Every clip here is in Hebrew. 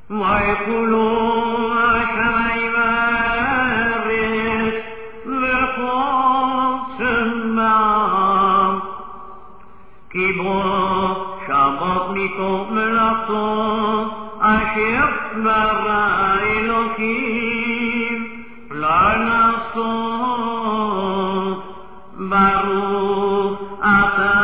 ויכולו השמיים והארץ וכל צמאם כי בו שבת מכל מלאכתו אשר ברא אלוקים לעשות ברוך אתה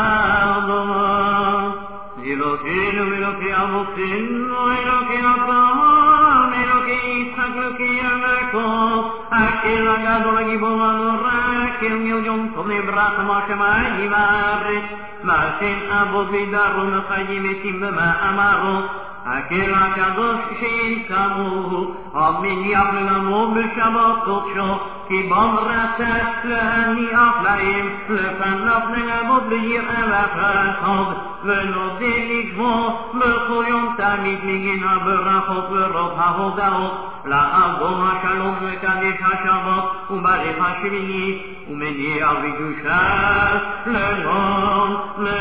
אלוקינו ואלוקי אבותינו אלוקי אברהם אלוקי יצחק אלוקי יעקב האל הגדול הגיבור הנורא אל מיליון טוב לברכה מהשמיים והארץ מעשן אבות וידרו מחיים מתים במה אמרו הקל הקדוש שינקמו המניח ללמוד בשבת קודשו כי בם רצה להניח להם לפניו לעבוד ביראה וחסד ונודה לגמור בכל יום תמיד מגן הברכות ורוב ההודעות לעבור השלום וקדש השבת וברך השביעי ומניח בקדושה לעולם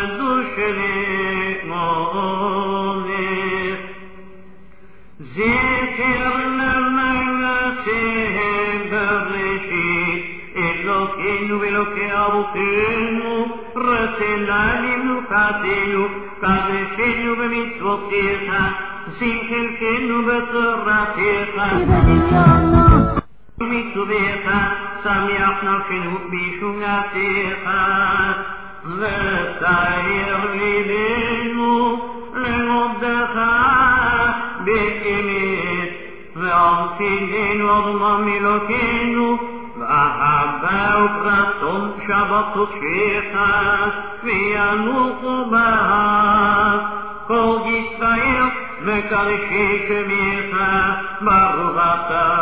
לדושלמות זכר למעשיהם בראשית אלוקינו ואלוקי אבותינו רצה למנוחתנו קדשנו במצוותיך שים חלקנו בתורתך ומצוותיך שמח נפשנו בשמעתך ותאיר ליבנו לעבודך באמת ועמתנו אדמם אלוקינו ואהבה ורצון שבת קודשך וינוחו בה כל ישראל מקדשי שמך ברוך אתה